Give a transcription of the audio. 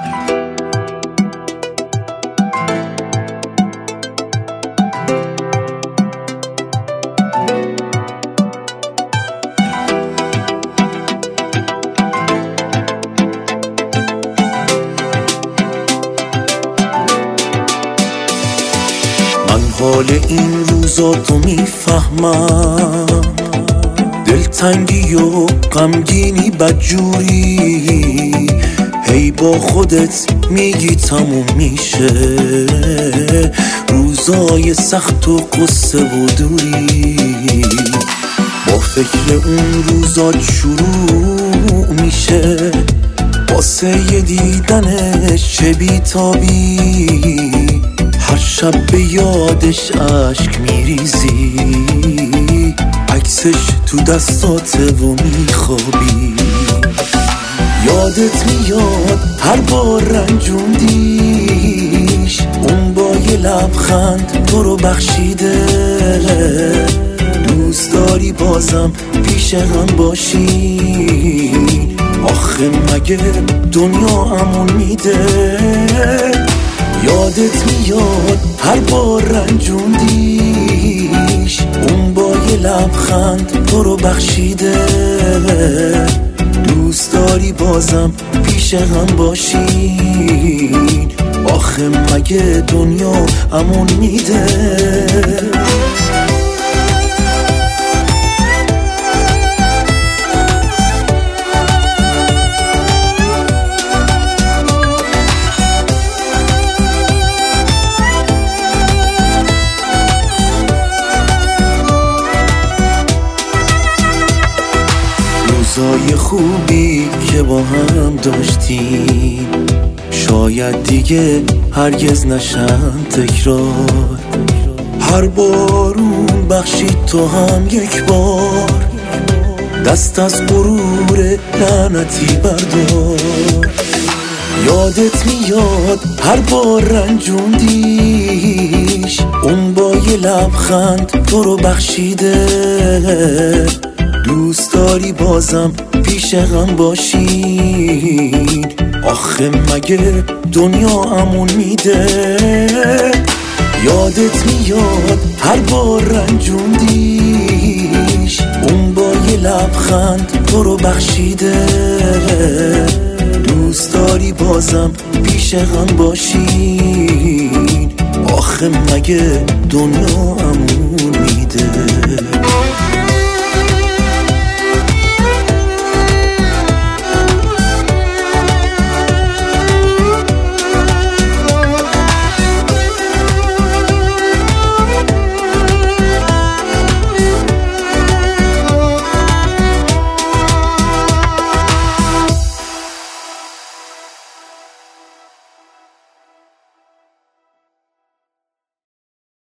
حال این روزا تو میفهمم، دلتنگی و غمگینی بدجوری، هی با خودت میگی تموم میشه روزای سخت و قصه و دوری. با فکر اون روزا شروع میشه واسه دیدنش چه بیتابی، هر شب به یادش اشک میریزی، عکسش تو دستاته و میخوابی. یادت میاد هر بار رنجوندیش، اون با یه لبخند تو رو بخشیده، دوست داری بازم پیش هم باشی، آخه مگه دنیا امون میده؟ یادت میاد هر بار رنجوندیش، اون با یه لبخند تو رو بخشیده، دوست داری بازم پیش هم باشین، آخه مگه دنیا امون میده؟ روزای خوبی که با هم داشتیم شاید دیگه هرگز نشن تکرار، هر بارون بخشید تو هم یک بار، دست از غرور لعنتی بردار. یادت میاد هر بار رنجوندیش، اون با یه لبخند تو رو بخشیده، دوست داری بازم پیش هم باشین، آخه مگه دنیا امون میده؟ یادت میاد هر بار رنجوندیش، اون با یه لبخند تو رو بخشیده، دوست داری بازم پیش هم باشین، آخه مگه دنیا امون میده؟